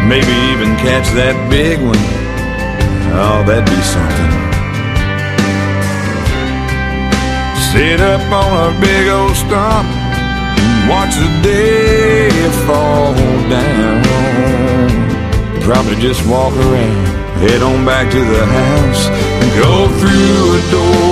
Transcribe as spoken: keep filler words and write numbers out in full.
maybe even catch that big one. Oh, that'd be something. Sit up on a big old stump and watch the day fall down. Probably just walk around, head on back to the house, and go through a door